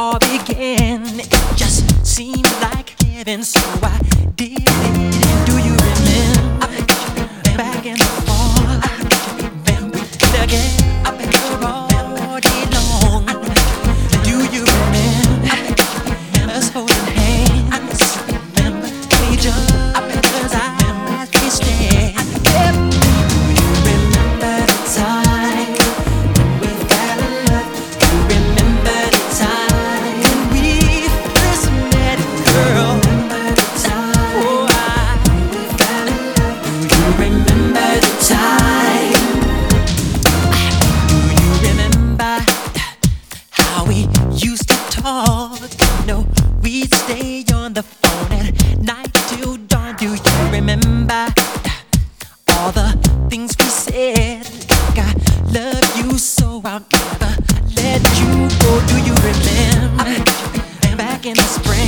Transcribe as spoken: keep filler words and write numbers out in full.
all began. It just seemed like heaven, so I did it. And do you remember back in the fall? When we began all day long. Do you remember us holding hands? Remember each other's eyes we stared. Do you remember the time when we fell in love? Do you remember the time when we first met, girl? Remember the time, oh, I, when we fell in love? Do you remember the time? Do you remember how we used to talk? You know, we'd stay on the phone at night till dawn. Do you remember all the things we said? Like I love you so I'll never let you go. Do you remember back in the spring?